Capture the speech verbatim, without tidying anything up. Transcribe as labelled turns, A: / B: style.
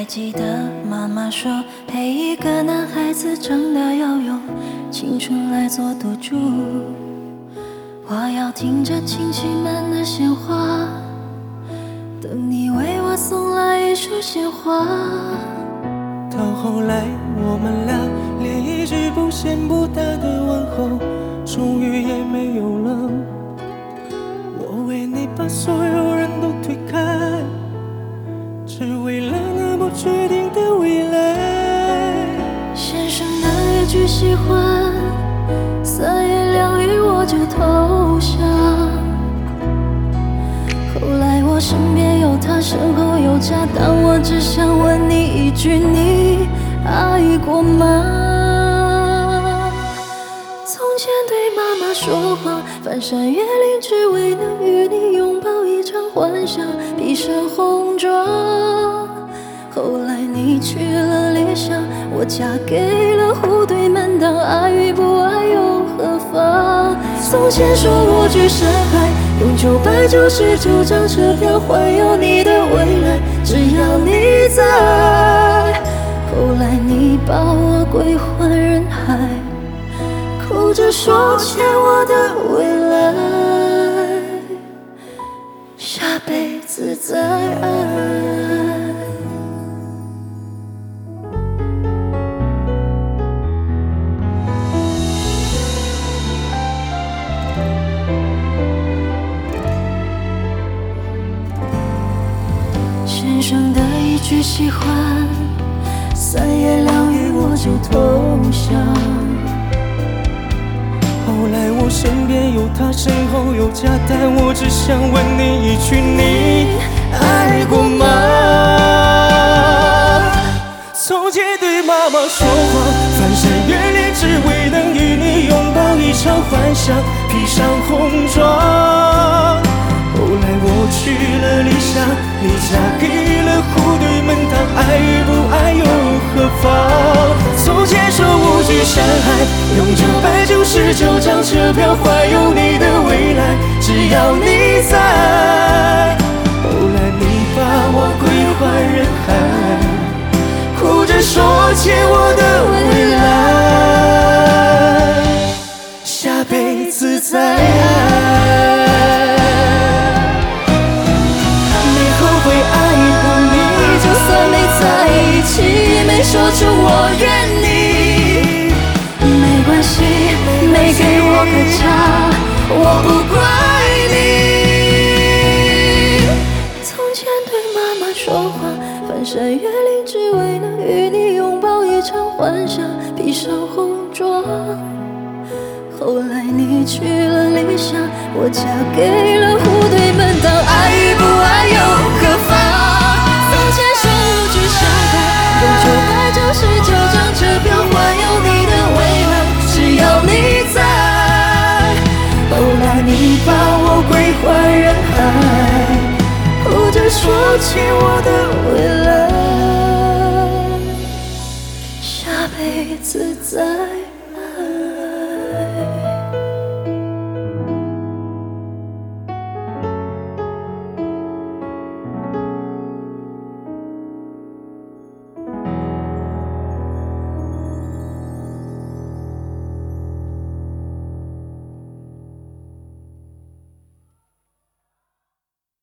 A: 记得妈妈说，陪一个男孩子长大要用青春来做赌注。我要听着亲戚们的闲话，等你为我送来一束鲜花。
B: 到后来我们俩连一句不咸不淡的问候终于也没有了。我为你把所有人都推开，只为了那不确定的未来。
A: 先生的一句喜欢，三言两语我就投降。后来我身边有他，身后有家，但我只想问你一句，你爱过吗？从前对妈妈说谎，翻山越岭，只为能与你拥抱一场幻想，披上红妆。后来你去了理想，我嫁给了户对门当，爱与不爱又何妨？从前说我去山海，用九百九十九张车票环游你的未来，只要你在。后来你把我归还人海，哭着说欠我的未来，下辈子再爱。先生的一句喜欢，三言两语我就投降。
B: 后来我身边有他，身后有家，但我只想问你一句，你爱过吗？从前对妈妈说谎，翻山越岭，只为能与你拥抱一场幻想，披上红妆。后来我去了理想，你嫁给了户对门当，爱与不爱又何妨？从前说无惧山海，用九百九十九张车票环游你的未来，只要你在。后来你把我归还人海，哭着说欠我的未来，下辈子再爱。
A: 没说出我愿你，没关系，没给我个家，我不怪你。从前对妈妈说谎，翻山越岭，只为能与你拥抱一场幻想，披上红妆。后来你去了理想，我嫁给了户对门当，爱与不爱又何妨？从前说无惧山海，用九百九十九张车票环游你的未来，只要你在。后来你把我归还人海，哭着说欠我的未来，下辈子再